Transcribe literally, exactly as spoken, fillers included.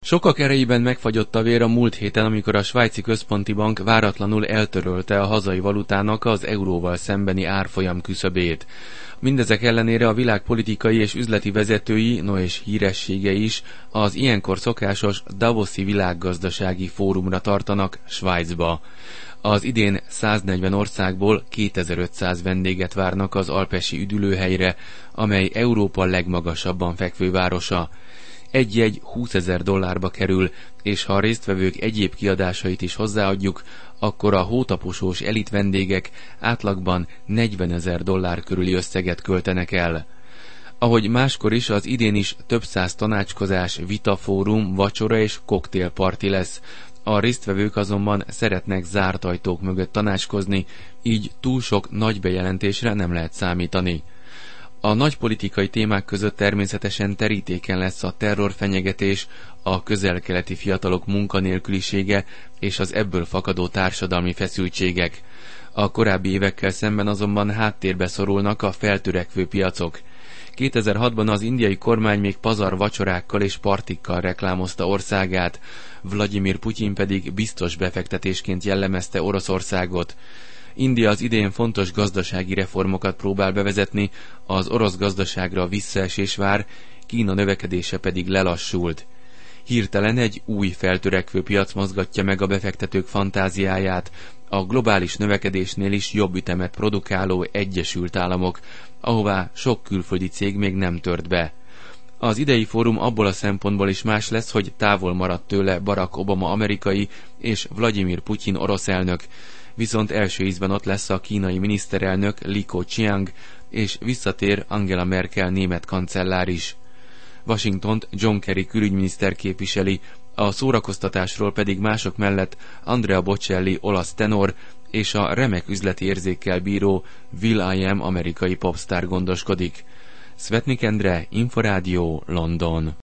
Sokak erejében megfagyott a vér a múlt héten, amikor a svájci központi bank váratlanul eltörölte a hazai valutának az euróval szembeni árfolyam küszöbét. Mindezek ellenére a világ politikai és üzleti vezetői, no és híressége is az ilyenkor szokásos Davoszi világgazdasági fórumra tartanak Svájcba. Az idén száznegyven országból kétezer-ötszáz vendéget várnak az alpesi üdülőhelyre, amely Európa legmagasabban fekvő városa. Egy jegy húszezer dollárba kerül, és ha a résztvevők egyéb kiadásait is hozzáadjuk, akkor a hótaposós elit vendégek átlagban negyvenezer dollár körüli összeget költenek el. Ahogy máskor is, az idén is több száz tanácskozás, vitafórum, vacsora és koktélparti lesz. A résztvevők azonban szeretnek zárt ajtók mögött tanácskozni, így túl sok nagy bejelentésre nem lehet számítani. A nagy politikai témák között természetesen terítéken lesz a terrorfenyegetés, a közel-keleti fiatalok munkanélkülisége és az ebből fakadó társadalmi feszültségek. A korábbi évekkel szemben azonban háttérbe szorulnak a feltörekvő piacok. kétezer-hatban az indiai kormány még pazar vacsorákkal és partikkal reklámozta országát, Vladimir Putyin pedig biztos befektetésként jellemezte Oroszországot. India az idén fontos gazdasági reformokat próbál bevezetni, az orosz gazdaságra visszaesés vár, Kína növekedése pedig lelassult. Hirtelen egy új feltörekvő piac mozgatja meg a befektetők fantáziáját, a globális növekedésnél is jobb ütemet produkáló Egyesült Államok, ahová sok külföldi cég még nem tört be. Az idei fórum abból a szempontból is más lesz, hogy távol maradt tőle Barack Obama amerikai és Vladimir Putyin orosz elnök, viszont első ízben ott lesz a kínai miniszterelnök Li Keqiang, és visszatér Angela Merkel német kancellár is. Washingtont John Kerry külügyminiszter képviseli, a szórakoztatásról pedig mások mellett Andrea Bocelli olasz tenor és a remek üzleti érzékkel bíró will.i.am amerikai popstar gondoskodik. Svetnik Endre, Inforádió, London.